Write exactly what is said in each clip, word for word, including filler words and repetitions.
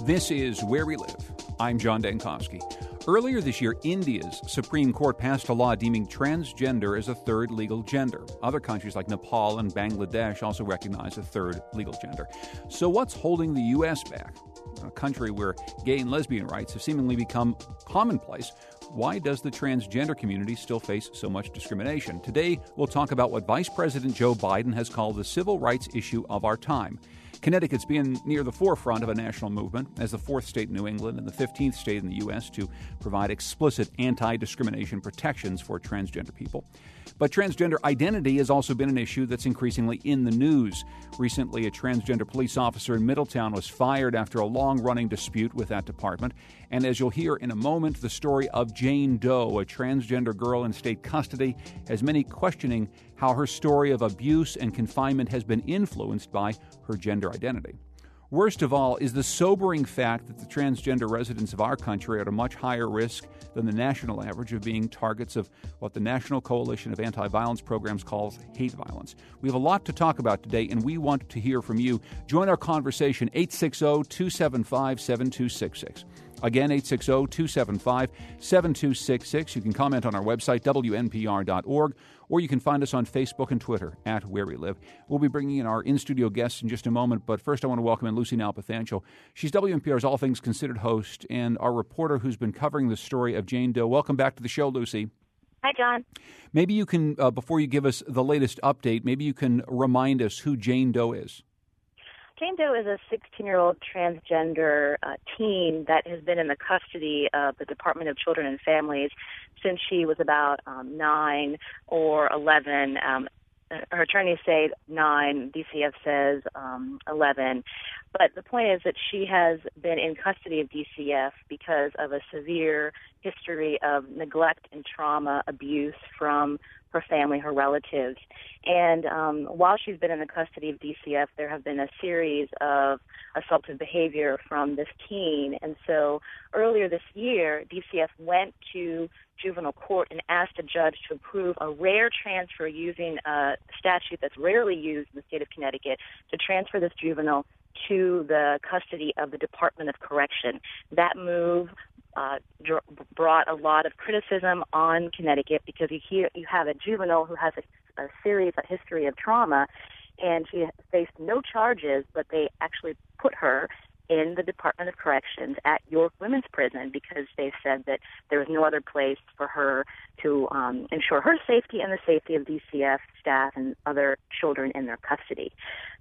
This is Where We Live. I'm John Dankosky. Earlier this year, India's Supreme Court passed a law deeming transgender as a third legal gender. Other countries like Nepal and Bangladesh also recognize a third legal gender. So what's holding the U S back? A country where gay and lesbian rights have seemingly become commonplace. Why does the transgender community still face so much discrimination? Today, we'll talk about what Vice President Joe Biden has called the civil rights issue of our time. Connecticut's been near the forefront of a national movement as the fourth state in New England and the fifteenth state in the U S to provide explicit anti-discrimination protections for transgender people. But transgender identity has also been an issue that's increasingly in the news. Recently, a transgender police officer in Middletown was fired after a long-running dispute with that department. And as you'll hear in a moment, the story of Jane Doe, a transgender girl in state custody, has many questioning how her story of abuse and confinement has been influenced by her gender identity. Worst of all is the sobering fact that the transgender residents of our country are at a much higher risk than the national average of being targets of what the National Coalition of Anti-Violence Programs calls hate violence. We have a lot to talk about today, and we want to hear from you. Join our conversation, eight six zero, two seven five, seven two six six. Again, eight six zero, two seven five, seven two six six. You can comment on our website, W N P R dot org, or you can find us on Facebook and Twitter, at Where We Live. We'll be bringing in our in-studio guests in just a moment, but first I want to welcome in Lucy Nalpathanchil. She's W N P R's All Things Considered host and our reporter who's been covering the story of Jane Doe. Welcome back to the show, Lucy. Hi, John. Maybe you can, uh, before you give us the latest update, maybe you can remind us who Jane Doe is. Jane Doe is a sixteen-year-old transgender uh, teen that has been in the custody of the Department of Children and Families since she was about um, nine or eleven. Um, her attorneys say nine, D C F says um, eleven. But the point is that she has been in custody of D C F because of a severe history of neglect and trauma abuse from her family, her relatives. And um, while she's been in the custody of D C F, there have been a series of assaultive behavior from this teen. And so earlier this year, D C F went to juvenile court and asked a judge to approve a rare transfer using a statute that's rarely used in the state of Connecticut to transfer this juvenile to the custody of the Department of Correction. That move Uh, dr- brought a lot of criticism on Connecticut because you hear you have a juvenile who has a, a serious a history of trauma, and she faced no charges, but they actually put her in the Department of Corrections at York Women's Prison because they said that there was no other place for her to um, ensure her safety and the safety of D C F staff and other children in their custody.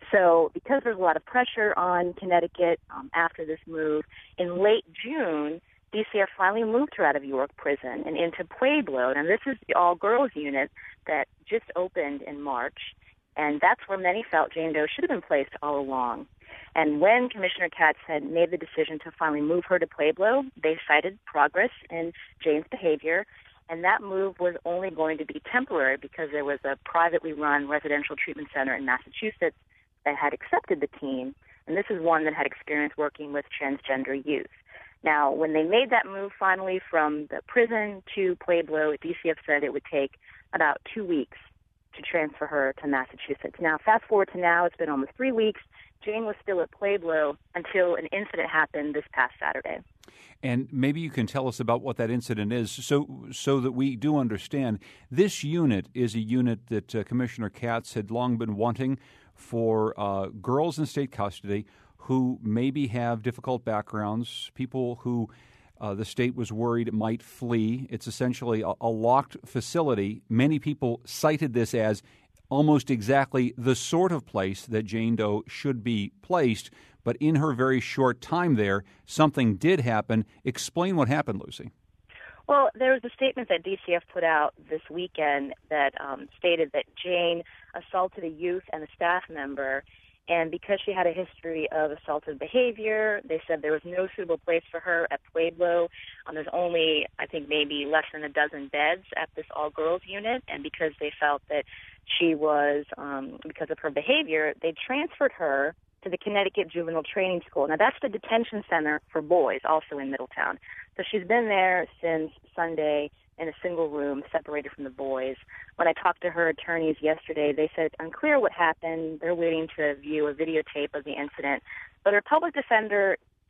So because there's a lot of pressure on Connecticut um, after this move, in late June, D C F finally moved her out of York Prison and into Pueblo. And this is the all-girls unit that just opened in March. And that's where many felt Jane Doe should have been placed all along. And when Commissioner Katz had made the decision to finally move her to Pueblo, they cited progress in Jane's behavior. And that move was only going to be temporary because there was a privately run residential treatment center in Massachusetts that had accepted the teen. And this is one that had experience working with transgender youth. Now, when they made that move finally from the prison to Pueblo, D C F said it would take about two weeks to transfer her to Massachusetts. Now, fast forward to now, it's been almost three weeks. Jane was still at Pueblo until an incident happened this past Saturday. And maybe you can tell us about what that incident is so so that we do understand. This unit is a unit that uh, Commissioner Katz had long been wanting for uh, girls in state custody who maybe have difficult backgrounds, people who uh, the state was worried might flee. It's essentially a, a locked facility. Many people cited this as almost exactly the sort of place that Jane Doe should be placed. But in her very short time there, something did happen. Explain what happened, Lucy. Well, there was a statement that D C F put out this weekend that um, stated that Jane assaulted a youth and a staff member. And because she had a history of assaultive behavior, they said there was no suitable place for her at Pueblo. Um, there's only, I think, maybe less than a dozen beds at this all-girls unit. And because they felt that she was, um, because of her behavior, they transferred her to the Connecticut Juvenile Training School. Now, that's the detention center for boys, also in Middletown. So she's been there since Sunday in a single room separated from the boys. When I talked to her attorneys yesterday, they said it's unclear what happened. They're waiting to view a videotape of the incident. But her public defender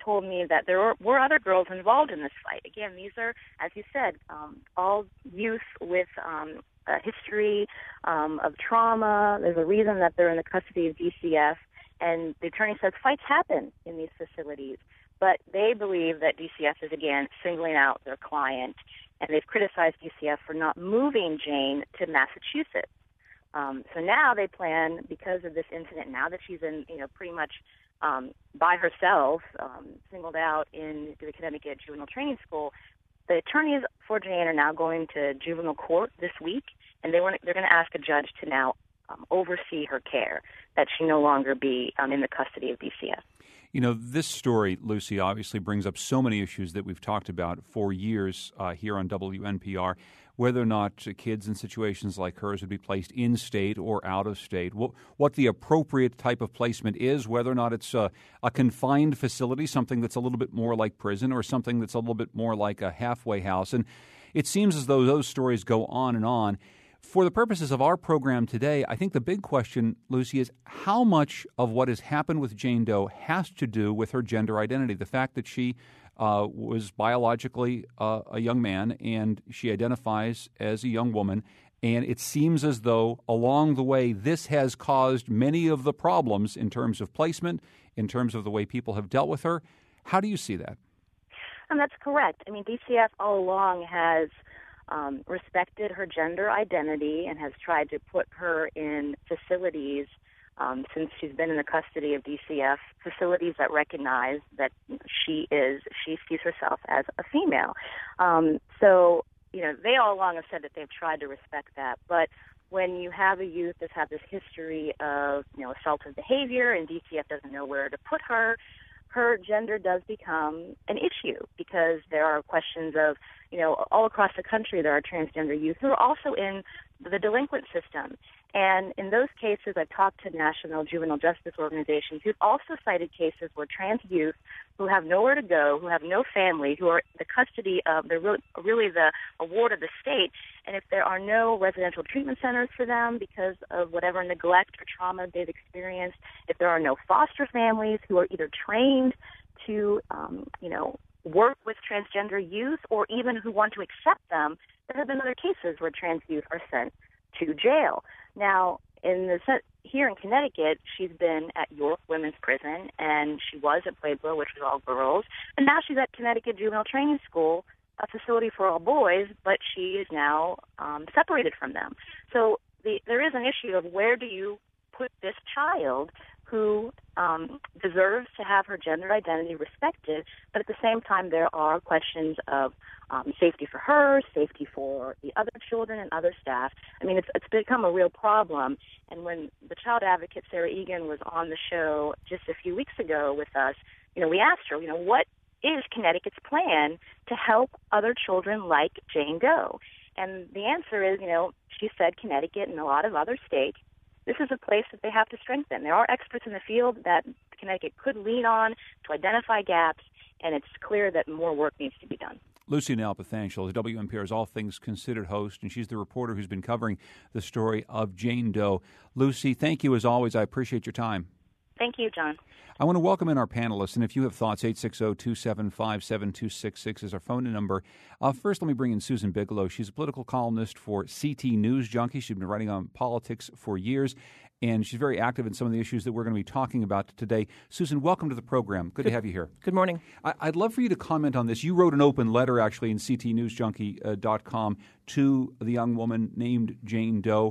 told me that there were, were other girls involved in this fight. Again, these are, as you said, um, all youth with um, a history um, of trauma. There's a reason that they're in the custody of D C F. And the attorney says fights happen in these facilities. But they believe that D C F is, again, singling out their client. And they've criticized D C F for not moving Jane to Massachusetts. Um, so now they plan, because of this incident, now that she's in, you know, pretty much um, by herself, um, singled out in the Connecticut Juvenile Training School, the attorneys for Jane are now going to juvenile court this week, and they want, they're going to ask a judge to now um, oversee her care, that she no longer be um, in the custody of D C F. You know, this story, Lucy, obviously brings up so many issues that we've talked about for years uh, here on W N P R, whether or not uh, kids in situations like hers would be placed in state or out of state, what, what the appropriate type of placement is, whether or not it's a, a confined facility, something that's a little bit more like prison, or something that's a little bit more like a halfway house. And it seems as though those stories go on and on. For the purposes of our program today, I think the big question, Lucy, is how much of what has happened with Jane Doe has to do with her gender identity, the fact that she uh, was biologically uh, a young man and she identifies as a young woman. And it seems as though along the way this has caused many of the problems in terms of placement, in terms of the way people have dealt with her. How do you see that? And that's correct. I mean, D C F all along has Um, respected her gender identity and has tried to put her in facilities um, since she's been in the custody of D C F, facilities that recognize that she is, she sees herself as a female. Um, so, you know, they all along have said that they've tried to respect that. But when you have a youth that's had this history of, you know, assaultive behavior and D C F doesn't know where to put her, her gender does become an issue, because there are questions of, you know, all across the country there are transgender youth who are also in the delinquent system. And in those cases, I've talked to national juvenile justice organizations who've also cited cases where trans youth who have nowhere to go, who have no family, who are the custody of, they're really, really the award of the state. And if there are no residential treatment centers for them because of whatever neglect or trauma they've experienced, if there are no foster families who are either trained to, um, you know, work with transgender youth or even who want to accept them, there have been other cases where trans youth are sent to jail. Now, in the here in Connecticut, she's been at York Women's Prison, and she was at Pueblo, which was all girls, and now she's at Connecticut Juvenile Training School, a facility for all boys, but she is now um, separated from them. So the, there is an issue of where do you put this child who um, deserves to have her gender identity respected, but at the same time there are questions of um, safety for her, safety for the other children and other staff. I mean, it's, it's become a real problem. And when the child advocate, Sarah Egan, was on the show just a few weeks ago with us, you know, we asked her, you know, what is Connecticut's plan to help other children like Jane Doe? And the answer is, you know, she said Connecticut and a lot of other states, this is a place that they have to strengthen. There are experts in the field that Connecticut could lean on to identify gaps, and it's clear that more work needs to be done. Lucy Nalpathanchil is W N P R's All Things Considered host, and she's the reporter who's been covering the story of Jane Doe. Lucy, thank you as always. I appreciate your time. Thank you, John. I want to welcome in our panelists, and if you have thoughts, eight six zero, two seven five, seven two six six is our phone number. Uh, first, let me bring in Susan Bigelow. She's a political columnist for C T News Junkie. She's been writing on politics for years, and she's very active in some of the issues that we're going to be talking about today. Susan, welcome to the program. Good, Good to have you here. Good morning. I, I'd love for you to comment on this. You wrote an open letter, actually, in C T News Junkie dot com to the young woman named Jane Doe.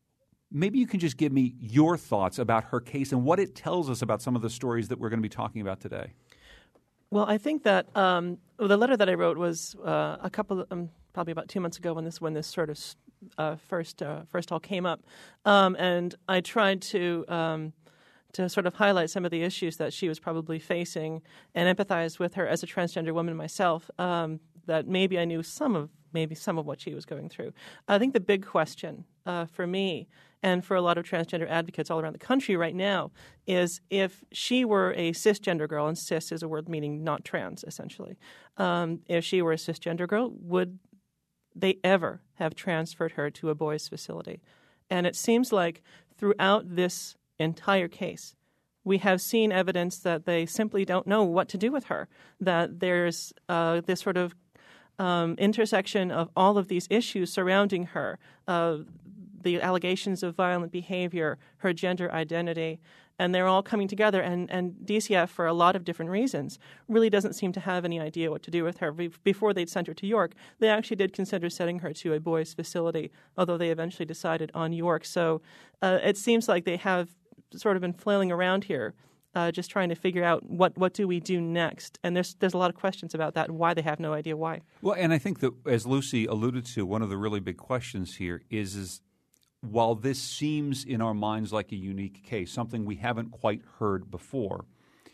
Maybe you can just give me your thoughts about her case and what it tells us about some of the stories that we're going to be talking about today. Well, I think that um, the letter that I wrote was uh, a couple, of, um, probably about two months ago when this when this sort of uh, first uh, first all came up, um, and I tried to um, to sort of highlight some of the issues that she was probably facing and empathize with her as a transgender woman myself. Um, that maybe I knew some of maybe some of what she was going through. I think the big question uh, for me and for a lot of transgender advocates all around the country right now is if she were a cisgender girl, and cis is a word meaning not trans, essentially. Um, if she were a cisgender girl, would they ever have transferred her to a boys' facility? And it seems like throughout this entire case, We have seen evidence that they simply don't know what to do with her, that there's uh, this sort of um, intersection of all of these issues surrounding her, uh, the allegations of violent behavior, her gender identity, and they're all coming together. And, and D C F, for a lot of different reasons, really doesn't seem to have any idea what to do with her. Be- before they'd sent her to York, they actually did consider sending her to a boys' facility, although they eventually decided on York. So uh, it seems like they have sort of been flailing around here, uh, just trying to figure out what, what do we do next. And there's there's a lot of questions about that and why they have no idea why. Well, and I think that, as Lucy alluded to, one of the really big questions here is is while this seems in our minds like a unique case, something we haven't quite heard before,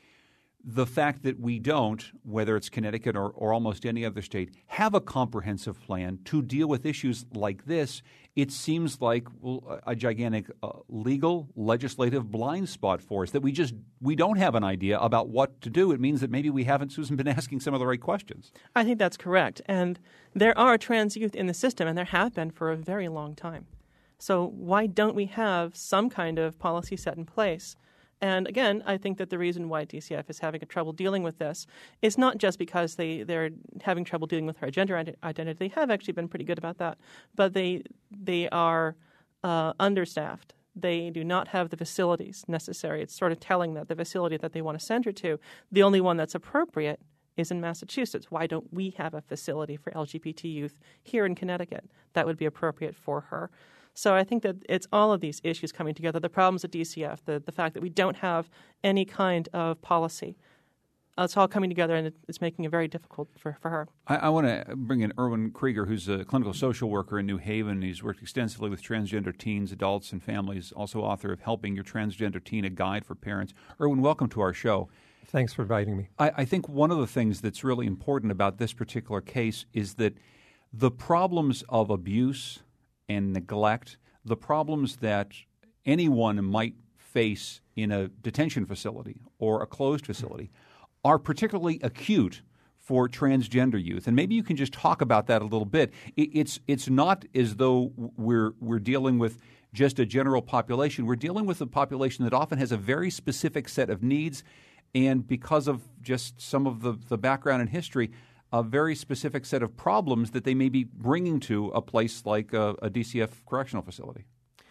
the fact that we don't, whether it's Connecticut or, or almost any other state, have a comprehensive plan to deal with issues like this, it seems like well, a gigantic uh, legal, legislative blind spot for us, that we just we don't have an idea about what to do. It means that maybe we haven't, Susan, been asking some of the right questions. I think that's correct. And there are trans youth in the system, and there have been for a very long time. So why don't we have some kind of policy set in place? And again, I think that the reason why D C F is having trouble dealing with this is not just because they, they're having trouble dealing with her gender identity. They have actually been pretty good about that. But they they are uh, understaffed. They do not have the facilities necessary. It's sort of telling that the facility that they want to send her to, the only one that's appropriate is in Massachusetts. Why don't we have a facility for L G B T youth here in Connecticut that would be appropriate for her? So I think that it's all of these issues coming together, the problems at D C F, the, the fact that we don't have any kind of policy. Uh, it's all coming together, and it, it's making it very difficult for, for her. I, I want to bring in Erwin Krieger, who's a clinical social worker in New Haven. He's worked extensively with transgender teens, adults, and families, also author of Helping Your Transgender Teen, a Guide for Parents. Erwin, welcome to our show. Thanks for inviting me. I, I think one of the things that's really important about this particular case is that the problems of abuse and neglect, the problems that anyone might face in a detention facility or a closed facility, are particularly acute for transgender youth. And maybe you can just talk about that a little bit. It's it's not as though we're we're dealing with just a general population. We're dealing with a population that often has a very specific set of needs, and because of just some of the, the background and history, a very specific set of problems that they may be bringing to a place like a, a D C F correctional facility.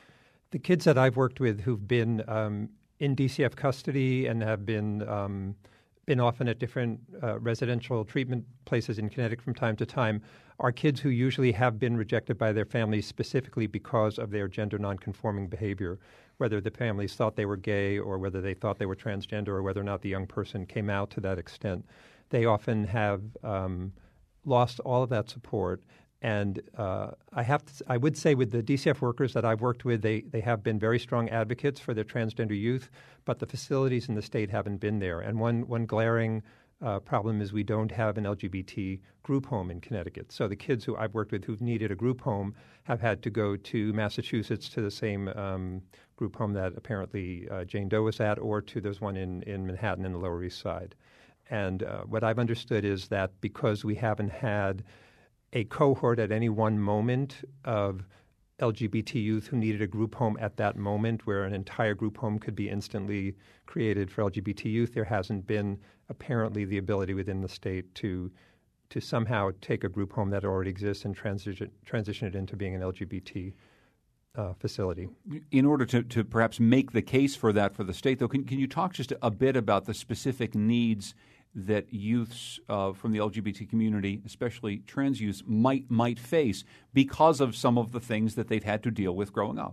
The kids that I've worked with who've been um, in D C F custody and have been um, been often at different uh, residential treatment places in Connecticut from time to time are kids who usually have been rejected by their families specifically because of their gender nonconforming behavior, whether the families thought they were gay or whether they thought they were transgender or whether or not the young person came out to that extent. They often have um, lost all of that support. And uh, I have to, I would say with the D C F workers that I've worked with, they, they have been very strong advocates for their transgender youth, but the facilities in the state haven't been there. And one, one glaring uh, problem is we don't have an L G B T group home in Connecticut. So the kids who I've worked with who've needed a group home have had to go to Massachusetts to the same um, group home that apparently uh, Jane Doe was at, or to there's one in, in Manhattan in the Lower East Side. And uh, what I've understood is that because we haven't had a cohort at any one moment of L G B T youth who needed a group home at that moment, where an entire group home could be instantly created for L G B T youth, there hasn't been apparently the ability within the state to to somehow take a group home that already exists and transition transition it into being an L G B T uh, facility. In order to, to perhaps make the case for that for the state, though, can, can you talk just a bit about the specific needs that youths uh, from the L G B T community, especially trans youths, might might face because of some of the things that they've had to deal with growing up?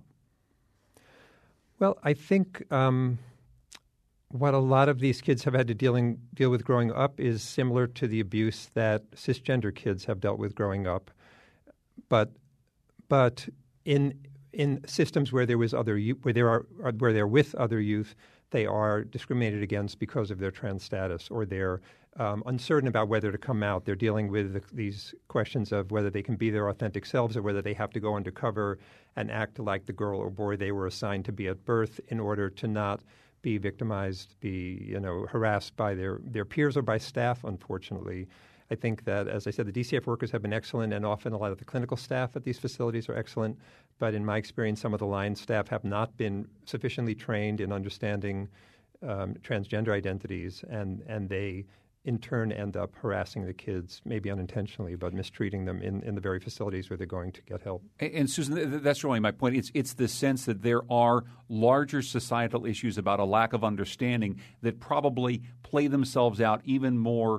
Well, I think um, what a lot of these kids have had to dealing, deal with growing up is similar to the abuse that cisgender kids have dealt with growing up, but but in in systems where there was other where there are where they're with other youth, they are discriminated against because of their trans status, or they're um, uncertain about whether to come out. They're dealing with the, these questions of whether they can be their authentic selves or whether they have to go undercover and act like the girl or boy they were assigned to be at birth in order to not be victimized, be you know harassed by their, their peers or by staff, unfortunately. I think that, as I said, the D C F workers have been excellent, and often a lot of the clinical staff at these facilities are excellent. But in my experience, some of the line staff have not been sufficiently trained in understanding um, transgender identities, and, and they in turn end up harassing the kids, maybe unintentionally, but mistreating them in, in the very facilities where they're going to get help. And, and Susan, that's really my point. It's it's the sense that there are larger societal issues about a lack of understanding that probably play themselves out even more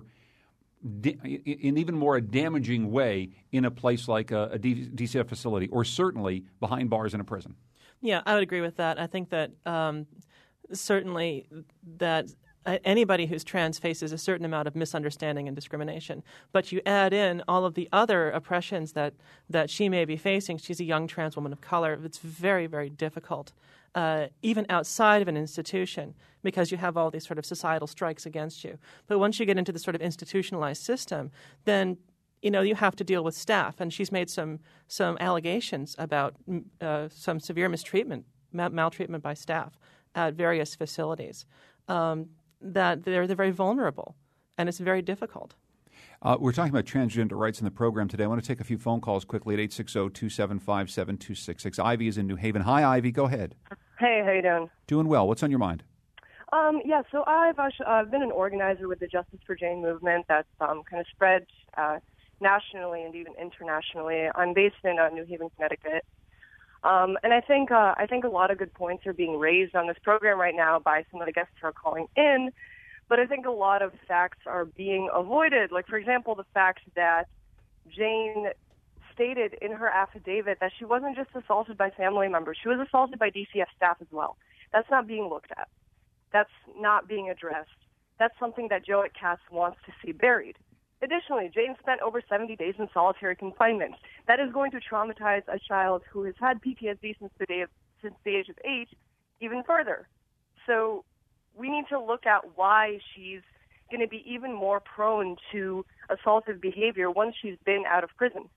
in even more a damaging way in a place like a, a D C F facility, or certainly behind bars in a prison. Yeah, I would agree with that. I think that um, certainly that anybody who's trans faces a certain amount of misunderstanding and discrimination. But you add in all of the other oppressions that, that she may be facing. She's a young trans woman of color. It's very, very difficult, uh, even outside of an institution, because you have all these sort of societal strikes against you. But once you get into the sort of institutionalized system, then you know you have to deal with staff. And she's made some some allegations about uh, some severe mistreatment, ma- maltreatment by staff at various facilities. Um, that they're, they're very vulnerable, and it's very difficult. Uh, we're talking about transgender rights in the program today. I want to take a few phone calls quickly at eight six zero, two seven five, seven two six six. Ivy is in New Haven. Hi, Ivy. Go ahead. Hey, how you doing? Doing well. What's on your mind? Um, yeah, so I've actually, uh, been an organizer with the Justice for Jane movement that's um, kind of spread uh, nationally and even internationally. I'm based in uh, New Haven, Connecticut. Um, and I think uh, I think a lot of good points are being raised on this program right now by some of the guests who are calling in. But I think a lot of facts are being avoided. Like, for example, the fact that Jane stated in her affidavit that she wasn't just assaulted by family members. She was assaulted by D C F staff as well. That's not being looked at. That's not being addressed. That's something that Joe at Katz wants to see buried. Additionally, Jane spent over seventy days in solitary confinement. That is going to traumatize a child who has had P T S D since the, day of, since the age of eight even further. So we need to look at why she's going to be even more prone to assaultive behavior once she's been out of prison.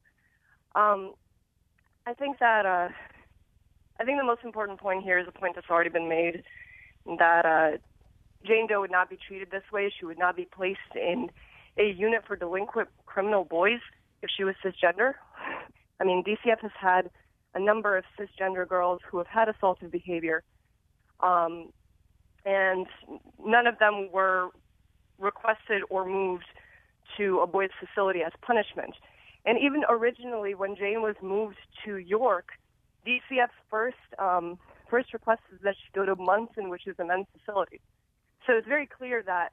Um, I think that uh, I think the most important point here is a point that's already been made, that uh, Jane Doe would not be treated this way. She would not be placed in a unit for delinquent criminal boys if she was cisgender. I mean, D C F has had a number of cisgender girls who have had assaultive behavior, um, and none of them were requested or moved to a boys' facility as punishment. And even originally, when Jane was moved to York, D C F's first um, first request is that she go to Munson, which is a men's facility. So it's very clear that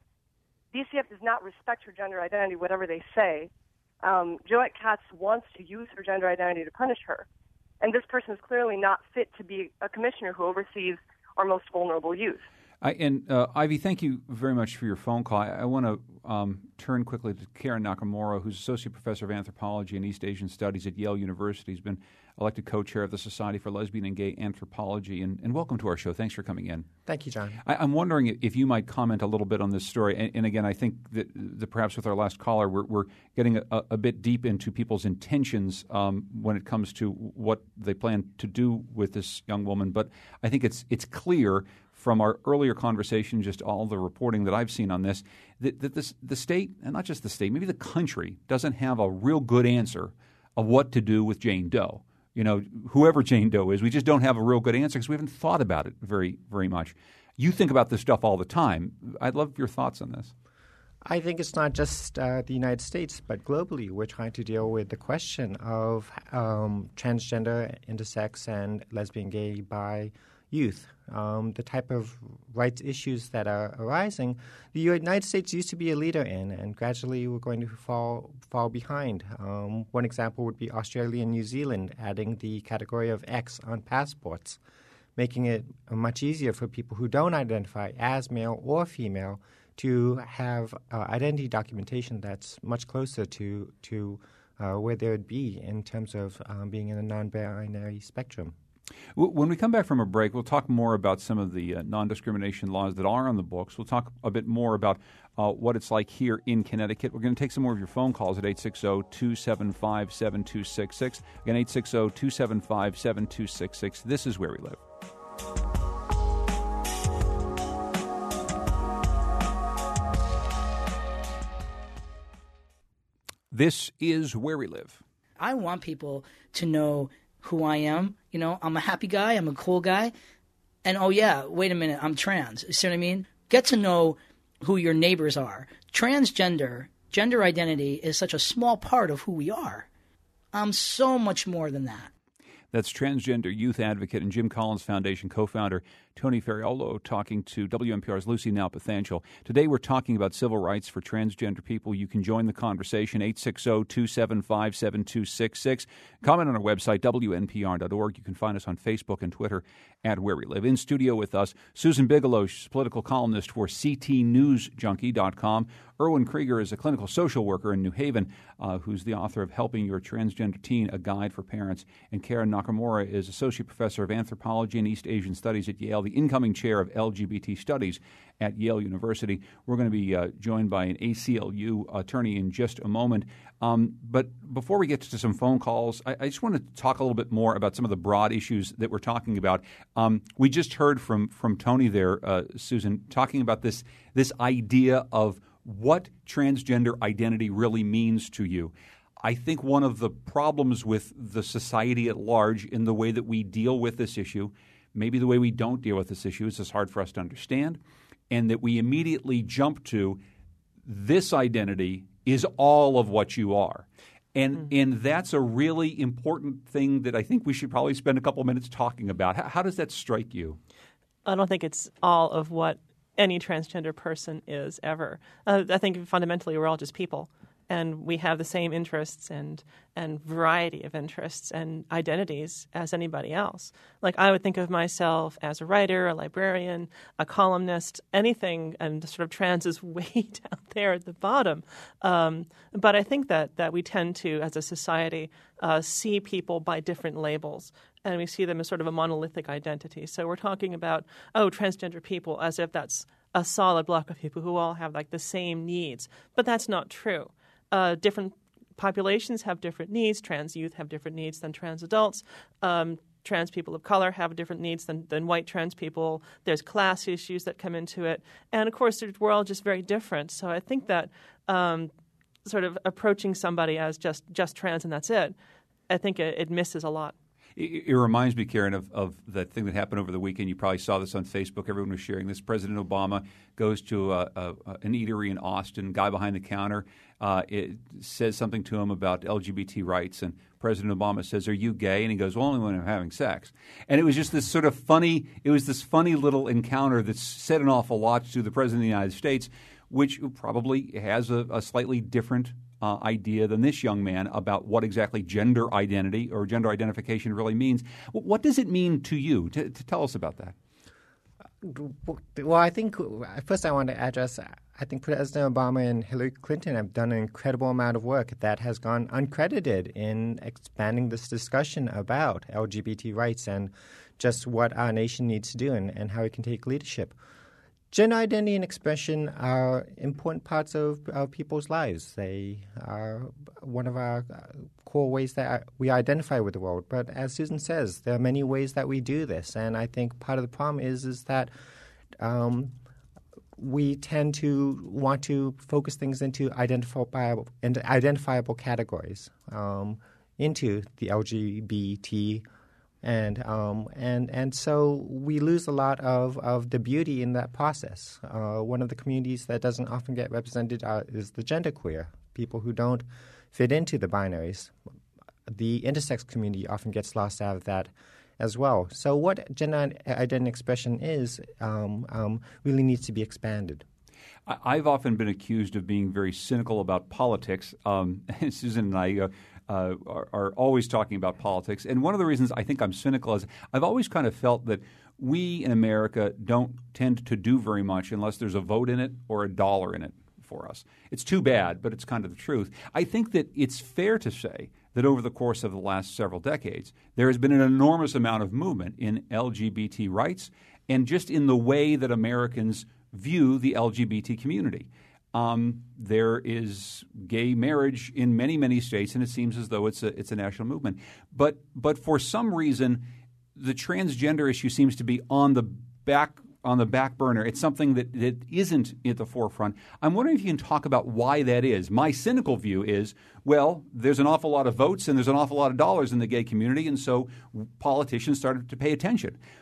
D C F does not respect her gender identity, whatever they say. Um, Joette Katz wants to use her gender identity to punish her. And this person is clearly not fit to be a commissioner who oversees our most vulnerable youth. I, and uh, Ivy, thank you very much for your phone call. I, I want to um, turn quickly to Karen Nakamura, who's Associate Professor of Anthropology and East Asian Studies at Yale University. He's been elected co-chair of the Society for Lesbian and Gay Anthropology. And, and welcome to our show. Thanks for coming in. Thank you, John. I, I'm wondering if you might comment a little bit on this story. And, and again, I think that, that perhaps with our last caller, we're, we're getting a, a bit deep into people's intentions um, when it comes to what they plan to do with this young woman. But I think it's it's clear from our earlier conversation, just all the reporting that I've seen on this, that, that this, the state, and not just the state, maybe the country, doesn't have a real good answer of what to do with Jane Doe. You know, whoever Jane Doe is, we just don't have a real good answer because we haven't thought about it very, very much. You think about this stuff all the time. I'd love your thoughts on this. I think it's not just uh, the United States, but globally we're trying to deal with the question of um, transgender, intersex, and lesbian, gay, bi youth, um, the type of rights issues that are arising. The United States used to be a leader in, and gradually we're going to fall fall behind. Um, one example would be Australia and New Zealand adding the category of X on passports, making it much easier for people who don't identify as male or female to have uh, identity documentation that's much closer to, to uh, where they would be in terms of um, being in a non-binary spectrum. When we come back from a break, we'll talk more about some of the uh, non-discrimination laws that are on the books. We'll talk a bit more about uh, what it's like here in Connecticut. We're going to take some more of your phone calls at eight six zero, two seven five, seven two six six. Again, eight six zero, two seven five, seven two six six. This is Where We Live. This is Where We Live. I want people to know who I am. You know, I'm a happy guy. I'm a cool guy. and, oh, yeah, wait a minute, I'm trans. You see what I mean? Get to know who your neighbors are. Transgender, gender identity is such a small part of who we are. I'm so much more than that. That's transgender youth advocate and Jim Collins Foundation co-founder Tony Ferriolo talking to W N P R's Lucy Nalpathanchel. Today we're talking about civil rights for transgender people. You can join the conversation, eight six zero, two seven five, seven two six six. Comment on our website, W N P R dot org. You can find us on Facebook and Twitter at Where We Live. In studio with us, Susan Bigelow, she's a political columnist for C T News Junkie dot com. Erwin Krieger is a clinical social worker in New Haven uh, who's the author of Helping Your Transgender Teen, A Guide for Parents. And Karen Nakamura is Associate Professor of Anthropology and East Asian Studies at Yale, the incoming chair of L G B T Studies at Yale University. We're going to be uh, joined by an A C L U attorney in just a moment. Um, but before we get to some phone calls, I, I just want to talk a little bit more about some of the broad issues that we're talking about. Um, we just heard from from Tony there, uh, Susan, talking about this this idea of what transgender identity really means to you. I think one of the problems with the society at large in the way that we deal with this issue, maybe the way we don't deal with this issue, is it's hard for us to understand, and that we immediately jump to this identity is all of what you are. And mm-hmm. and that's a really important thing that I think we should probably spend a couple of minutes talking about. How, how does that strike you? I don't think it's all of what any transgender person is ever. Uh, I think fundamentally we're all just people, and we have the same interests and and variety of interests and identities as anybody else. Like, I would think of myself as a writer, a librarian, a columnist, anything, and sort of trans is way down there at the bottom. Um, but I think that that we tend to, as a society, uh, see people by different labels. And we see them as sort of a monolithic identity. So we're talking about, oh, transgender people, as if that's a solid block of people who all have like the same needs. But that's not true. Uh, different populations have different needs. Trans youth have different needs than trans adults. Um, trans people of color have different needs than, than white trans people. There's class issues that come into it. And, of course, we're all just very different. So I think that um, sort of approaching somebody as just, just trans and that's it, I think it, it misses a lot. It, it reminds me, Karen, of, of that thing that happened over the weekend. You probably saw this on Facebook. Everyone was sharing this. President Obama goes to a, a, an eatery in Austin. Guy behind the counter uh, it says something to him about L G B T rights, and President Obama says, "Are you gay?" And he goes, "Well, only when I'm having sex." And it was just this sort of funny. It was this funny little encounter that said an awful lot to the President of the United States, which probably has a, a slightly different Uh, idea than this young man about what exactly gender identity or gender identification really means. What does it mean to you? To, to tell us about that. Well, I think first I want to address, I think President Obama and Hillary Clinton have done an incredible amount of work that has gone uncredited in expanding this discussion about L G B T rights and just what our nation needs to do and, and how it can take leadership. Gender identity and expression are important parts of, of people's lives. They are one of our core ways that we identify with the world. But as Susan says, there are many ways that we do this. And I think part of the problem is, is that um, we tend to want to focus things into identifiable, into identifiable categories, um, into the L G B T And um, and and so we lose a lot of, of the beauty in that process. Uh, one of the communities that doesn't often get represented uh, is the genderqueer, people who don't fit into the binaries. The intersex community often gets lost out of that as well. So what gender identity expression is um, um, really needs to be expanded. I've often been accused of being very cynical about politics. Um, Susan and I uh, uh, are, are always talking about politics. And one of the reasons I think I'm cynical is I've always kind of felt that we in America don't tend to do very much unless there's a vote in it or a dollar in it for us. It's too bad, but it's kind of the truth. I think that it's fair to say that over the course of the last several decades, there has been an enormous amount of movement in L G B T rights and just in the way that Americans view the L G B T community. Um, there is gay marriage in many, many states, and it seems as though it's a it's a national movement. But but for some reason, the transgender issue seems to be on the back on the back burner. It's something that, that isn't at the forefront. I'm wondering if you can talk about why that is. My cynical view is, well, there's an awful lot of votes and there's an awful lot of dollars in the gay community, and so politicians started to pay attention.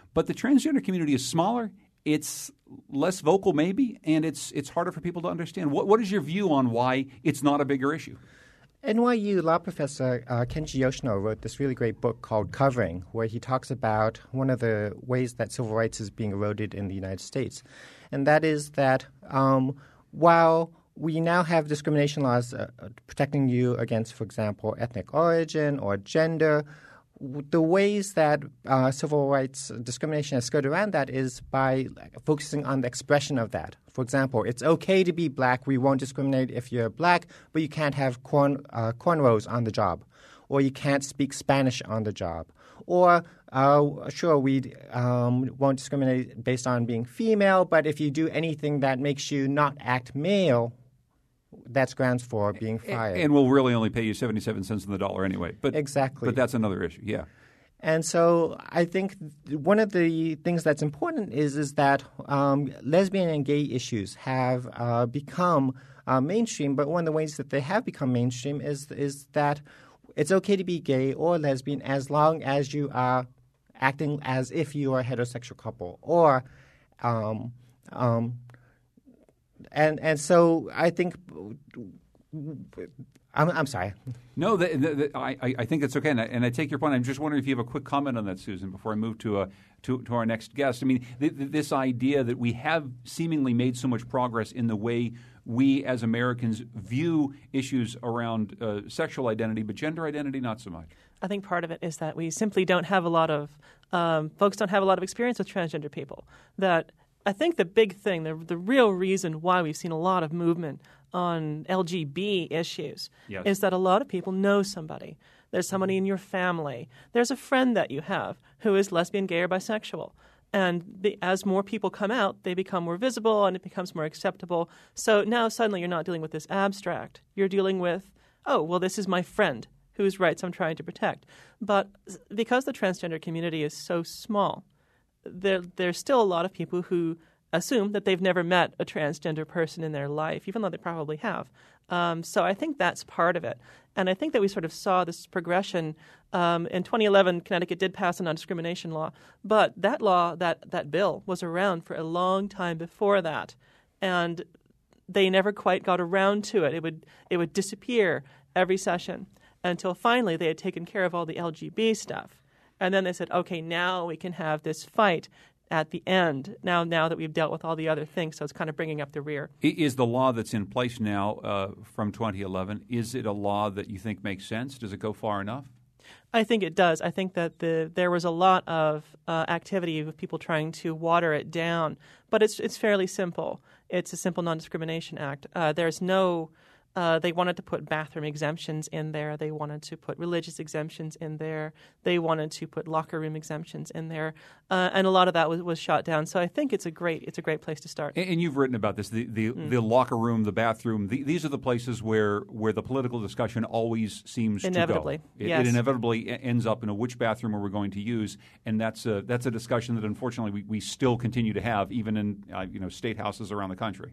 but the transgender community is smaller. It's less vocal, maybe, and it's it's harder for people to understand. What what is your view on why it's not a bigger issue? N Y U law professor uh, Kenji Yoshino wrote this really great book called Covering, where he talks about one of the ways that civil rights is being eroded in the United States. And that is that um, while we now have discrimination laws uh, protecting you against, for example, ethnic origin or gender, the ways that uh, civil rights discrimination has skirted around that is by focusing on the expression of that. For example, it's okay to be black. We won't discriminate if you're black, but you can't have corn, uh, cornrows on the job, or you can't speak Spanish on the job. Or, uh, sure, we um, won't discriminate based on being female, but if you do anything that makes you not act male, that's grounds for being fired. And we'll really only pay you seventy-seven cents on the dollar anyway. But, exactly. But that's another issue, yeah. And so I think one of the things that's important is is that um, lesbian and gay issues have uh, become uh, mainstream, but one of the ways that they have become mainstream is is that it's okay to be gay or lesbian as long as you are acting as if you are a heterosexual couple. Or um, um, and and so I think I'm, I'm sorry. No, the, the, the, I, I think it's okay, and I, and I take your point. I'm just wondering if you have a quick comment on that, Susan, before I move to uh, to, to our next guest. I mean, th- th- this idea that we have seemingly made so much progress in the way we as Americans view issues around uh, sexual identity, but gender identity not so much. I think part of it is that we simply don't have a lot of um, folks don't have a lot of experience with transgender people. That I think the big thing, the the real reason why we've seen a lot of movement on L G B issues yes. is that a lot of people know somebody. There's somebody in your family. There's a friend that you have who is lesbian, gay, or bisexual. And the, as more people come out, they become more visible and it becomes more acceptable. So now suddenly you're not dealing with this abstract. You're dealing with, oh, well, this is my friend whose rights I'm trying to protect. But because the transgender community is so small, there there's still a lot of people who assume that they've never met a transgender person in their life, even though they probably have. Um, so I think that's part of it. And I think that we sort of saw this progression. Um, in twenty eleven, Connecticut did pass a non-discrimination law, but that law, that, that bill, was around for a long time before that. And they never quite got around to it. It would it would disappear every session until finally they had taken care of all the L G B stuff. And then they said, okay, now we can have this fight at the end, now now that we've dealt with all the other things. So it's kind of bringing up the rear. Is the law that's in place now uh, from twenty eleven, is it a law that you think makes sense? Does it go far enough? I think it does. I think that the there was a lot of uh, activity with people trying to water it down, but it's it's fairly simple. It's a simple non-discrimination act. Uh, there's no Uh, they wanted to put bathroom exemptions in there. They wanted to put religious exemptions in there. They wanted to put locker room exemptions in there, uh, and a lot of that was, was shot down. So I think it's a great it's a great place to start. And, and you've written about this: the the, mm. the locker room, the bathroom. The, these are the places where, where the political discussion always seems inevitably. to go. It, yes. it inevitably ends up in a which bathroom are we going to use, and that's a that's a discussion that unfortunately we, we still continue to have, even in uh, you know state houses around the country.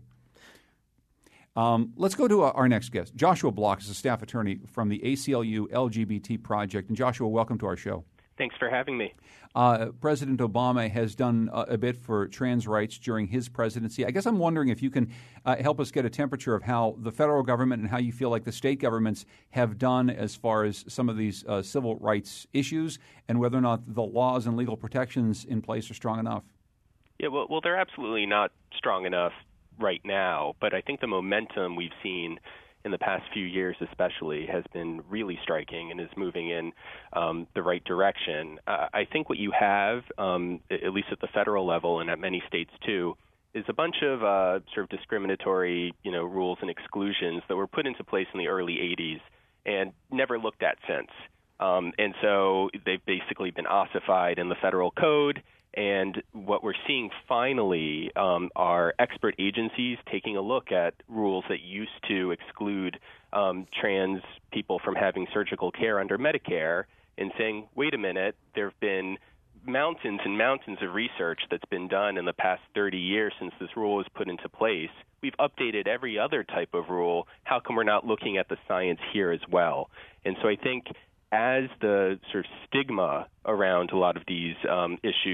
Um, let's go to our next guest. Joshua Block is a staff attorney from the A C L U L G B T Project. And Joshua, welcome to our show. Thanks for having me. Uh, President Obama has done a, a bit for trans rights during his presidency. I guess I'm wondering if you can uh, help us get a temperature of how the federal government and how you feel like the state governments have done as far as some of these uh, civil rights issues and whether or not the laws and legal protections in place are strong enough. Yeah, well, well they're absolutely not strong enough right now, but I think the momentum we've seen in the past few years especially has been really striking and is moving in um, the right direction. Uh, I think what you have, um, at least at the federal level and at many states too, is a bunch of uh, sort of discriminatory, you know, rules and exclusions that were put into place in the early eighties and never looked at since. Um, and so they've basically been ossified in the federal code. And what we're seeing finally um, are expert agencies taking a look at rules that used to exclude um, trans people from having surgical care under Medicare and saying, wait a minute, there have been mountains and mountains of research that's been done in the past thirty years since this rule was put into place. We've updated every other type of rule. How come we're not looking at the science here as well? And so I think as the sort of stigma around a lot of these um, issues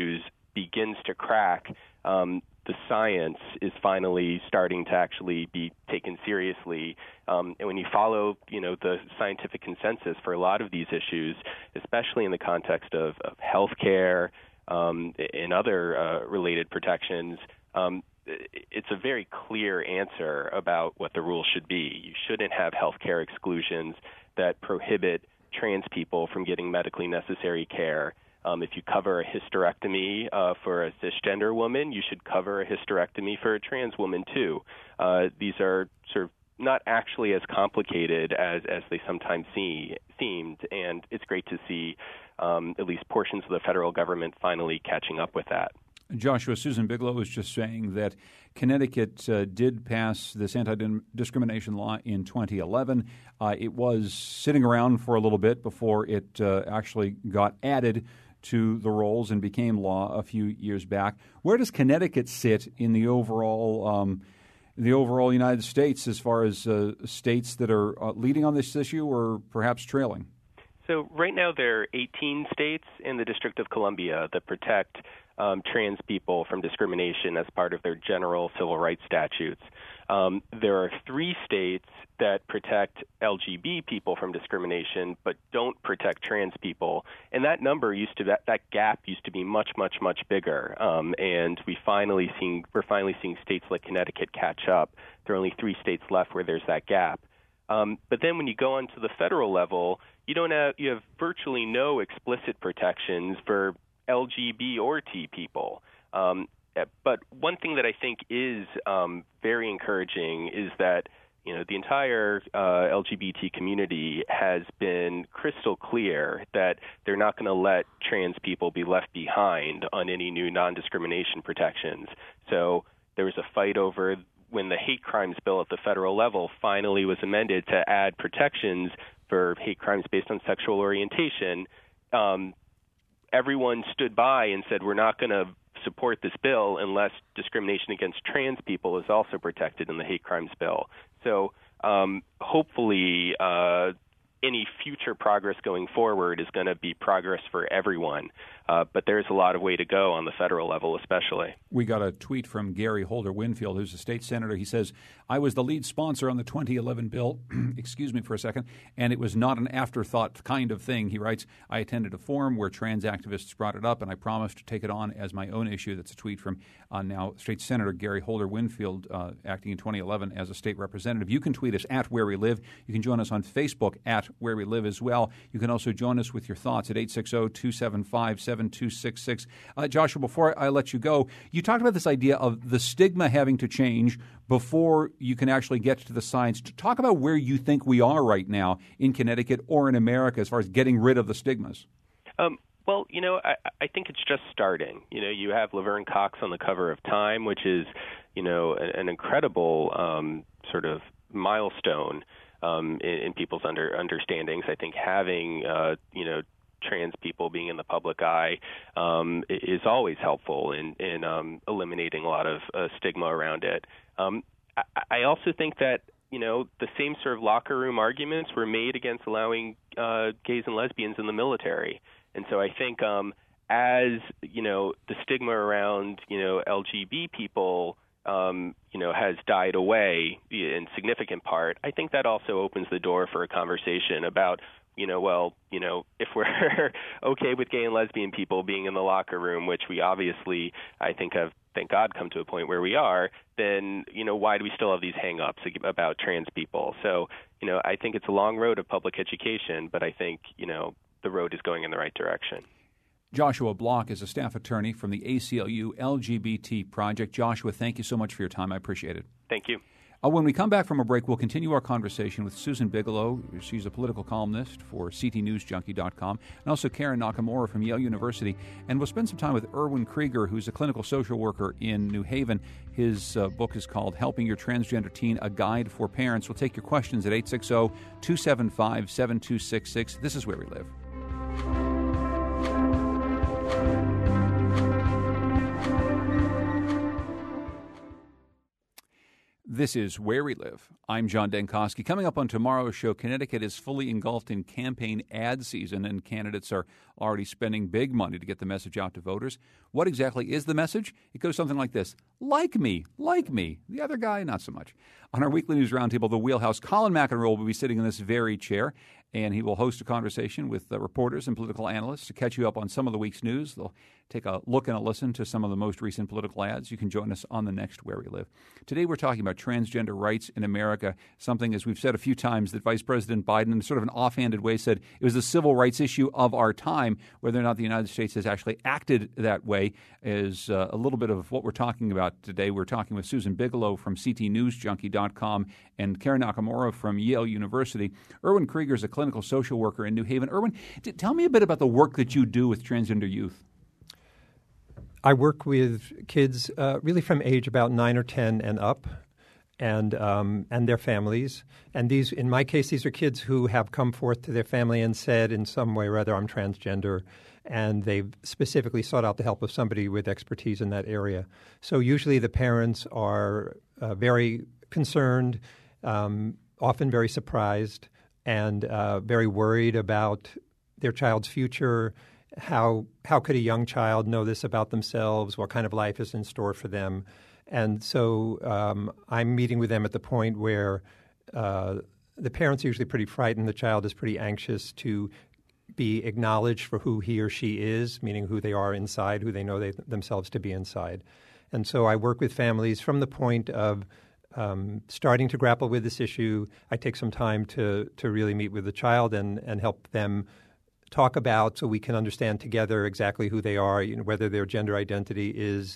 begins to crack, um, the science is finally starting to actually be taken seriously. Um, and when you follow, you know, the scientific consensus for a lot of these issues, especially in the context of, of healthcare um, and other uh, related protections, um, it's a very clear answer about what the rules should be. You shouldn't have healthcare exclusions that prohibit trans people from getting medically necessary care. Um, if you cover a hysterectomy uh, for a cisgender woman, you should cover a hysterectomy for a trans woman too. Uh, these are sort of not actually as complicated as, as they sometimes see, seemed, and it's great to see um, at least portions of the federal government finally catching up with that. Joshua, Susan Bigelow was just saying that Connecticut uh, did pass this anti-discrimination law in twenty eleven. Uh, it was sitting around for a little bit before it uh, actually got added to the rolls and became law a few years back. Where does Connecticut sit in the overall um, the overall United States as far as uh, states that are uh, leading on this issue or perhaps trailing? So right now there are eighteen states in the District of Columbia that protect um, trans people from discrimination as part of their general civil rights statutes. Um, there are three states that protect L G B T people from discrimination but don't protect trans people. And that number used to, that, that gap used to be much, much, much bigger. Um, and we finally seeing, we're finally seeing states like Connecticut catch up. There are only three states left where there's that gap. Um, but then when you go on to the federal level, you don't have, you have virtually no explicit protections for L G B T or T people. Um, but one thing that I think is um, very encouraging is that, you know, the entire uh, L G B T community has been crystal clear that they're not going to let trans people be left behind on any new non-discrimination protections. So there was a fight over when the hate crimes bill at the federal level finally was amended to add protections for hate crimes based on sexual orientation. Um, everyone stood by and said, we're not going to support this bill unless discrimination against trans people is also protected in the hate crimes bill. So um, hopefully uh, any future progress going forward is going to be progress for everyone. Uh, but there's a lot of way to go on the federal level especially. We got a tweet from Gary Holder Winfield, who's a state senator. He says, I was the lead sponsor on the twenty eleven bill, excuse me for a second, and it was not an afterthought kind of thing. He writes, I attended a forum where trans activists brought it up, and I promised to take it on as my own issue. That's a tweet from uh, now State Senator Gary Holder Winfield, uh, acting in twenty eleven as a state representative. You can tweet us at Where We Live. You can join us on Facebook at Where We Live as well. You can also join us with your thoughts at eight six zero, two seven five, seven two six six. Uh, Joshua, before I let you go, you talked about this idea of the stigma having to change before you can actually get to the science. Talk about where you think we are right now in Connecticut or in America as far as getting rid of the stigmas. Um, well, you know, I, I think it's just starting. You know, you have Laverne Cox on the cover of Time, which is, you know, an, an incredible um, sort of milestone um, in, in people's under, understandings. I think having, uh, you know, trans people being in the public eye um, is always helpful in, in um, eliminating a lot of uh, stigma around it. Um, I, I also think that, you know, the same sort of locker room arguments were made against allowing uh, gays and lesbians in the military. And so I think um, as, you know, the stigma around, you know, L G B T people Um, you know, has died away in significant part, I think that also opens the door for a conversation about, you know, well, you know, if we're okay with gay and lesbian people being in the locker room, which we obviously, I think, have, thank God, come to a point where we are, then, you know, why do we still have these hang-ups about trans people? So, you know, I think it's a long road of public education, but I think, you know, the road is going in the right direction. Joshua Block is a staff attorney from the A C L U L G B T Project. Joshua, thank you so much for your time. I appreciate it. Thank you. Uh, when we come back from a break, we'll continue our conversation with Susan Bigelow. She's a political columnist for C T News Junkie dot com, and also Karen Nakamura from Yale University. And we'll spend some time with Erwin Krieger, who's a clinical social worker in New Haven. His uh, book is called Helping Your Transgender Teen, A Guide for Parents. We'll take your questions at eight six zero, two seven five, seven two six six. This is Where We Live. This is Where We Live. I'm John Dankosky. Coming up on tomorrow's show, Connecticut is fully engulfed in campaign ad season, and candidates are already spending big money to get the message out to voters. What exactly is the message? It goes something like this. Like me, like me. The other guy, not so much. On our weekly news roundtable, The Wheelhouse, Colin McEnroe will be sitting in this very chair, and he will host a conversation with uh, reporters and political analysts to catch you up on some of the week's news. They'll take a look and a listen to some of the most recent political ads. You can join us on the next Where We Live. Today we're talking about transgender rights in America, something, as we've said a few times, that Vice President Biden, in sort of an offhanded way, said it was the civil rights issue of our time. Whether or not the United States has actually acted that way is uh, a little bit of what we're talking about today. We're talking with Susan Bigelow from C T News Junkie dot com and Karen Nakamura from Yale University. Erwin Krieger is a clinical social worker in New Haven. Erwin, t- tell me a bit about the work that you do with transgender youth. I work with kids uh, really from age about nine or ten and up, and um, and their families. And these, in my case, these are kids who have come forth to their family and said in some way or other, I'm transgender, and they've specifically sought out the help of somebody with expertise in that area. So usually the parents are uh, very concerned, um, often very surprised, and uh, very worried about their child's future. How how could a young child know this about themselves? What kind of life is in store for them? And so um, I'm meeting with them at the point where uh, the parents are usually pretty frightened. The child is pretty anxious to be acknowledged for who he or she is, meaning who they are inside, who they know they, themselves to be inside. And so I work with families from the point of um, starting to grapple with this issue. I take some time to to really meet with the child and, and help them talk about, so we can understand together exactly who they are, you know, whether their gender identity is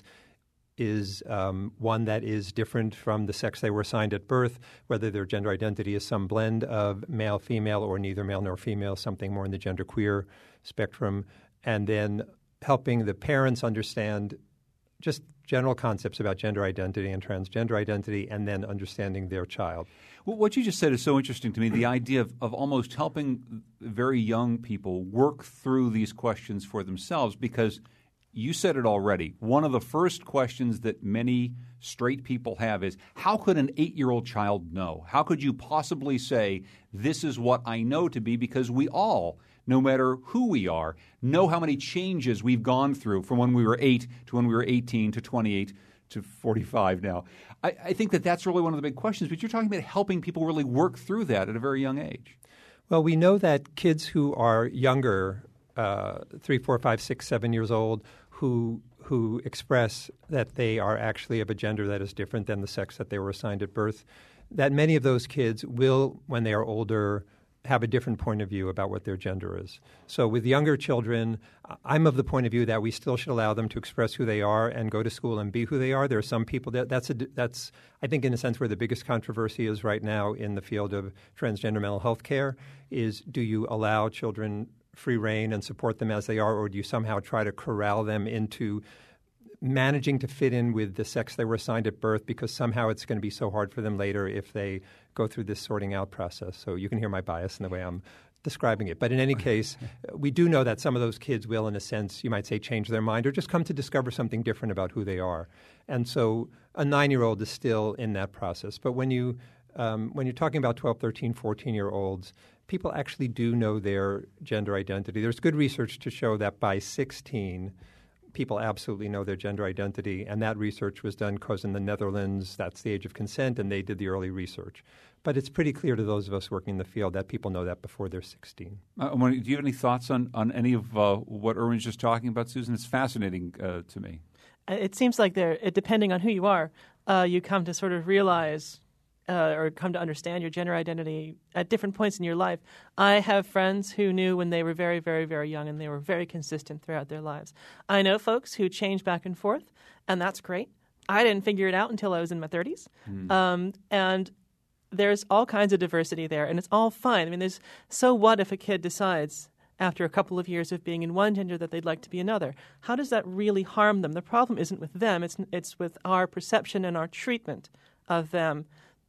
is um, one that is different from the sex they were assigned at birth, whether their gender identity is some blend of male, female, or neither male nor female, something more in the genderqueer spectrum, and then helping the parents understand just general concepts about gender identity and transgender identity, and then understanding their child. Well, what you just said is so interesting to me, the idea of, of almost helping very young people work through these questions for themselves, because you said it already. One of the first questions that many straight people have is, how could an eight-year-old child know? How could you possibly say, this is what I know to be? Because we all, no matter who we are, know how many changes we've gone through from when we were eight to when we were eighteen to twenty-eight to forty-five now. I, I think that that's really one of the big questions, but you're talking about helping people really work through that at a very young age. Well, we know that kids who are younger, uh, three, four, five, six, seven years old, who who express that they are actually of a gender that is different than the sex that they were assigned at birth, that many of those kids will, when they are older, have a different point of view about what their gender is. So with younger children, I'm of the point of view that we still should allow them to express who they are and go to school and be who they are. There are some people that that's, a, that's I think, in a sense, where the biggest controversy is right now in the field of transgender mental health care is, do you allow children free reign and support them as they are, or do you somehow try to corral them into managing to fit in with the sex they were assigned at birth, because somehow it's going to be so hard for them later if they go through this sorting out process. So you can hear my bias in the way I'm describing it. But in any case, we do know that some of those kids will, in a sense, you might say, change their mind or just come to discover something different about who they are. And so a nine-year-old is still in that process. But when, you, um, when you're talking about twelve, thirteen, fourteen-year-olds, people actually do know their gender identity. There's good research to show that by sixteen, people absolutely know their gender identity, and that research was done because in the Netherlands, that's the age of consent, and they did the early research. But it's pretty clear to those of us working in the field that people know that before they're sixteen. Uh, do you have any thoughts on, on any of uh, what Erwin's just talking about, Susan? It's fascinating uh, to me. It seems like there, depending on who you are, uh, you come to sort of realize Uh, or come to understand your gender identity at different points in your life. I have friends who knew when they were very, very, very young, and they were very consistent throughout their lives. I know folks who change back and forth, and that's great. I didn't figure it out until I was in my thirties. Mm. Um, and there's all kinds of diversity there, and it's all fine. I mean, there's so what if a kid decides after a couple of years of being in one gender that they'd like to be another? How does that really harm them? The problem isn't with them. It's it's with our perception and our treatment of them.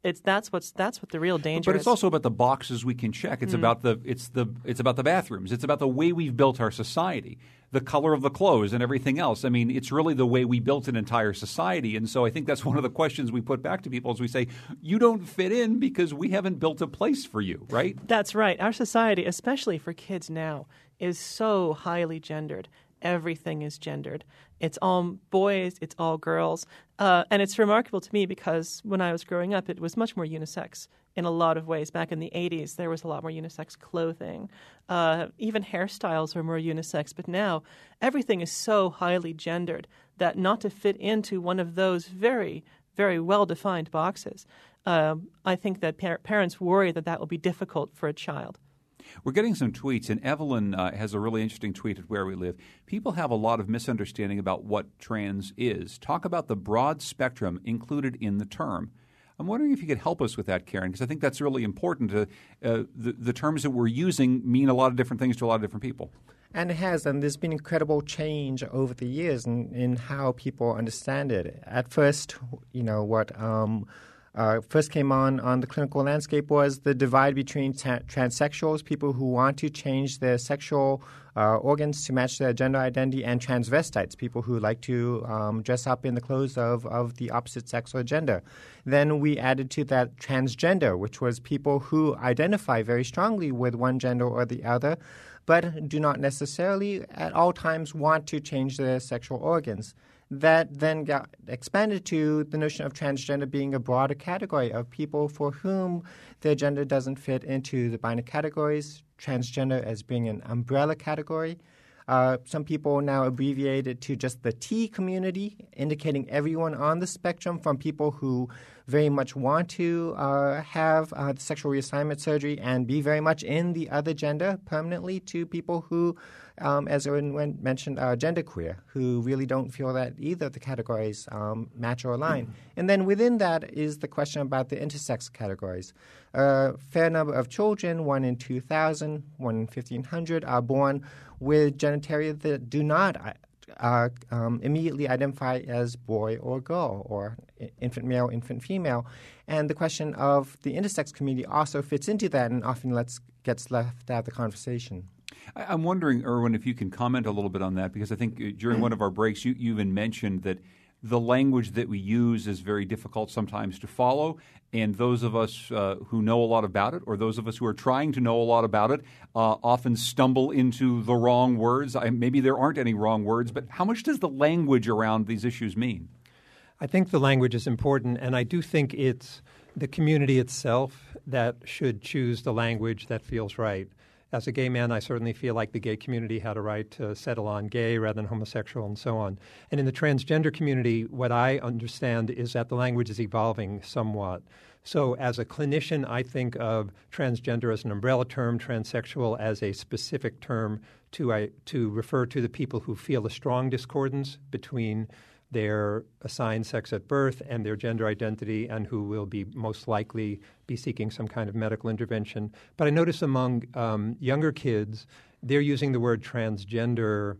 it's that's what's that's what the real danger but is. But it's also about the boxes we can check. It's mm. about the it's the it's about the bathrooms. It's about the way we've built our society, the color of the clothes and everything else. I mean, it's really the way we built an entire society. And so I think that's one of the questions we put back to people is we say, you don't fit in because we haven't built a place for you, right? That's right. Our society, especially for kids now, is so highly gendered. Everything is gendered. It's all boys, it's all girls. Uh, and it's remarkable to me because when I was growing up, it was much more unisex in a lot of ways. Back in the eighties, there was a lot more unisex clothing. Uh, even hairstyles were more unisex. But now everything is so highly gendered that not to fit into one of those very, very well-defined boxes, uh, I think that par- parents worry that that will be difficult for a child. We're getting some tweets, and Evelyn uh, has a really interesting tweet at Where We Live. People have a lot of misunderstanding about what trans is. Talk about the broad spectrum included in the term. I'm wondering if you could help us with that, Karen, because I think that's really important. To, uh, the, the terms that we're using mean a lot of different things to a lot of different people. And it has, and there's been incredible change over the years in, in how people understand it. At first, you know, what um, uh, first came on on the clinical landscape was the divide between ta- transsexuals, people who want to change their sexual uh, organs to match their gender identity, and transvestites, people who like to um, dress up in the clothes of, of the opposite sex or gender. Then we added to that transgender, which was people who identify very strongly with one gender or the other, but do not necessarily at all times want to change their sexual organs. That then got expanded to the notion of transgender being a broader category of people for whom their gender doesn't fit into the binary categories, transgender as being an umbrella category. Uh, some people now abbreviate it to just the T community, indicating everyone on the spectrum, from people who very much want to uh, have uh, the sexual reassignment surgery and be very much in the other gender permanently, to people who, um, as Owen mentioned, are genderqueer, who really don't feel that either of the categories um, match or align. Mm-hmm. And then within that is the question about the intersex categories. A uh, fair number of children, one in two thousand, one in fifteen hundred, are born with genitalia that do not uh, um, immediately identify as boy or girl, or infant male, infant female. And the question of the intersex community also fits into that and often lets, gets left out of the conversation. I'm wondering, Erwin, if you can comment a little bit on that, because I think during one of our breaks you, you even mentioned that the language that we use is very difficult sometimes to follow, and those of us uh, who know a lot about it, or those of us who are trying to know a lot about it, uh, often stumble into the wrong words. I, maybe there aren't any wrong words, but how much does the language around these issues mean? I think the language is important, and I do think it's the community itself that should choose the language that feels right. As a gay man, I certainly feel like the gay community had a right to settle on gay rather than homosexual and so on. And in the transgender community, what I understand is that the language is evolving somewhat. So as a clinician, I think of transgender as an umbrella term, transsexual as a specific term to, I, to refer to the people who feel a strong discordance between their assigned sex at birth and their gender identity, and who will be most likely be seeking some kind of medical intervention. But I notice among um, younger kids, they're using the word transgender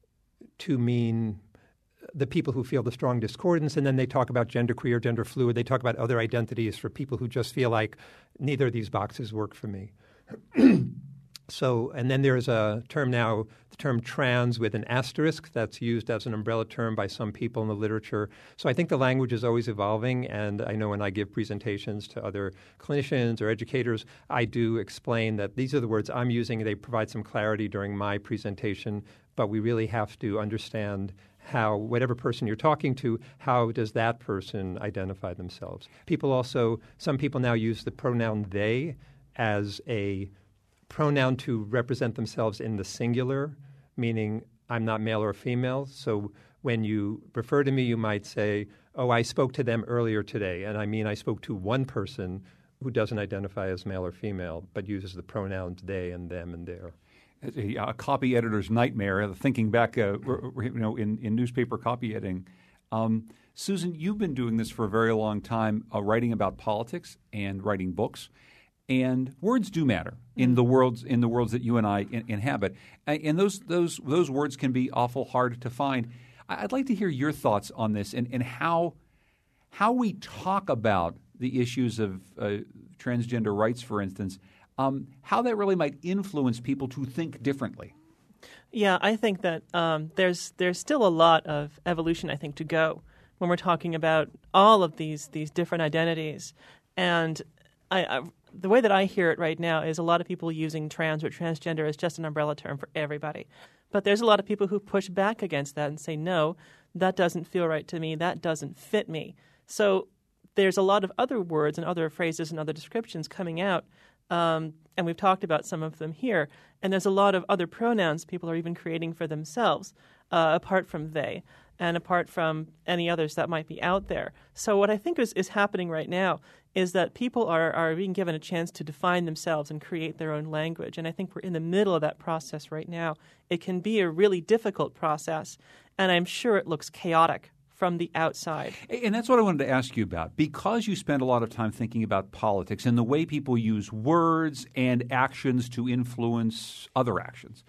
to mean the people who feel the strong discordance, and then they talk about genderqueer, gender fluid. They talk about other identities for people who just feel like neither of these boxes work for me. So, and then there's a term now, the term trans with an asterisk, that's used as an umbrella term by some people in the literature. So I think the language is always evolving, and I know when I give presentations to other clinicians or educators, I do explain that these are the words I'm using. They provide some clarity during my presentation, but we really have to understand how, whatever person you're talking to, how does that person identify themselves? People also, some people now use the pronoun they as a pronoun to represent themselves in the singular, meaning I'm not male or female. So when you refer to me, you might say, oh, I spoke to them earlier today. And I mean I spoke to one person who doesn't identify as male or female, but uses the pronouns they and them and their. A, a copy editor's nightmare, thinking back uh, you know, in, in newspaper copy editing. Um, Susan, you've been doing this for a very long time, uh, writing about politics and writing books. And words do matter in the worlds in the worlds that you and I in, inhabit, and those those those words can be awful hard to find. I'd like to hear your thoughts on this and, and how how we talk about the issues of uh, transgender rights, for instance, um, how that really might influence people to think differently. Yeah, I think that um, there's there's still a lot of evolution, I think, to go when we're talking about all of these these different identities. And I, I, the way that I hear it right now is a lot of people using trans or transgender as just an umbrella term for everybody. But there's a lot of people who push back against that and say, no, that doesn't feel right to me, that doesn't fit me. So there's a lot of other words and other phrases and other descriptions coming out, um, and we've talked about some of them here. And there's a lot of other pronouns people are even creating for themselves, uh, apart from they, and apart from any others that might be out there. So what I think is, is happening right now is that people are, are being given a chance to define themselves and create their own language. And I think we're in the middle of that process right now. It can be a really difficult process, and I'm sure it looks chaotic from the outside. And that's what I wanted to ask you about. Because you spend a lot of time thinking about politics and the way people use words and actions to influence other actions,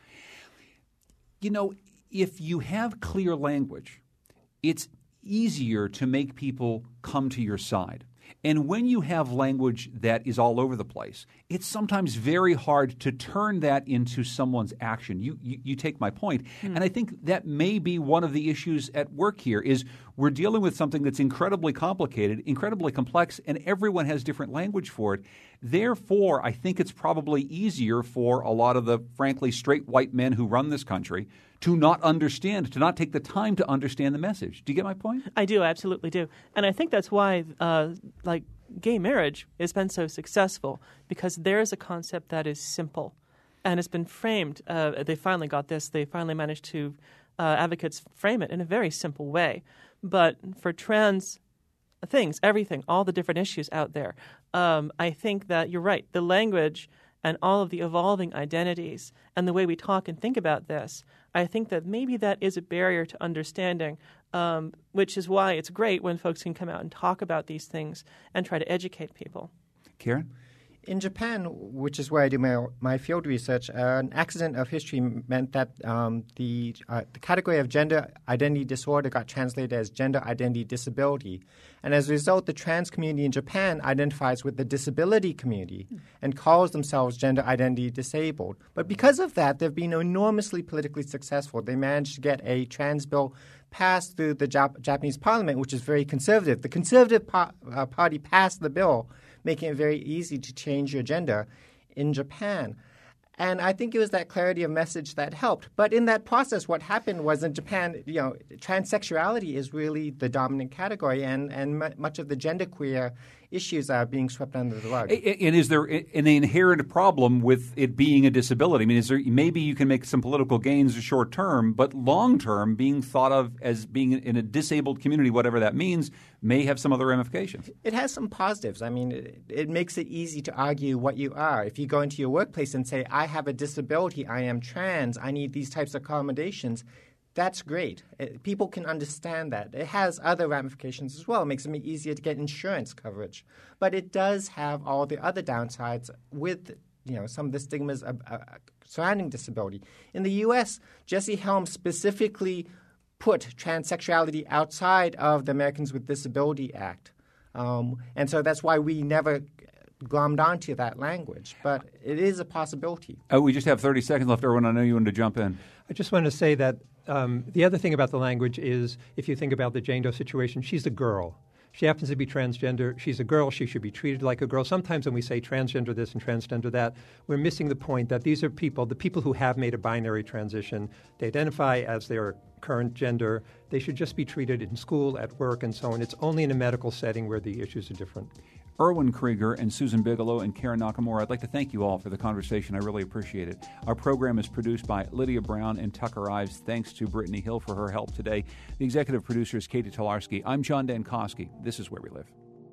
you know, if you have clear language, it's easier to make people come to your side. And when you have language that is all over the place, it's sometimes very hard to turn that into someone's action. You you, you take my point. Hmm. And I think that may be one of the issues at work here is we're dealing with something that's incredibly complicated, incredibly complex, and everyone has different language for it. Therefore, I think it's probably easier for a lot of the, frankly, straight white men who run this country to not understand, to not take the time to understand the message. Do you get my point? I do, I absolutely do. And I think that's why, uh, like, gay marriage has been so successful, because there is a concept that is simple and it's been framed. Uh, they finally got this. They finally managed to, uh, advocates frame it in a very simple way. But for trans things, everything, all the different issues out there, um, I think that you're right. The language and all of the evolving identities and the way we talk and think about this, I think that maybe that is a barrier to understanding, um, which is why it's great when folks can come out and talk about these things and try to educate people. Karen? In Japan, which is where I do my, my field research, uh, an accident of history meant that um, the, uh, the category of gender identity disorder got translated as gender identity disability. And as a result, the trans community in Japan identifies with the disability community and calls themselves gender identity disabled. But because of that, they've been enormously politically successful. They managed to get a trans bill passed through the Jap- Japanese parliament, which is very conservative. The Conservative pa- uh, Party passed the bill, making it very easy to change your gender in Japan. And I think it was that clarity of message that helped. But in that process, what happened was in Japan, you know, transsexuality is really the dominant category, and, and m- much of the genderqueer issues are being swept under the rug. And is there an inherent problem with it being a disability? I mean, is there maybe you can make some political gains short term, but long term, being thought of as being in a disabled community, whatever that means, may have some other ramifications. It has some positives. I mean, it, it makes it easy to argue what you are. If you go into your workplace and say, I have a disability, I am trans, I need these types of accommodations, that's great. It, people can understand that. It has other ramifications as well. It makes it easier to get insurance coverage. But it does have all the other downsides with, you know, some of the stigmas of, uh, surrounding disability. In the U S, Jesse Helms specifically put transsexuality outside of the Americans with Disability Act. Um, and so that's why we never glommed onto that language. But it is a possibility. Oh, we just have thirty seconds left. Everyone, I know you wanted to jump in. I just want to say that um, the other thing about the language is if you think about the Jane Doe situation, she's a girl. She happens to be transgender. She's a girl. She should be treated like a girl. Sometimes when we say transgender this and transgender that, we're missing the point that these are people, the people who have made a binary transition. They identify as their current gender. They should just be treated in school, at work, and so on. It's only in a medical setting where the issues are different. Erwin Krieger and Susan Bigelow and Karen Nakamura, I'd like to thank you all for the conversation. I really appreciate it. Our program is produced by Lydia Brown and Tucker Ives. Thanks to Brittany Hill for her help today. The executive producer is Katie Tolarski. I'm John Dankosky. This is Where We Live.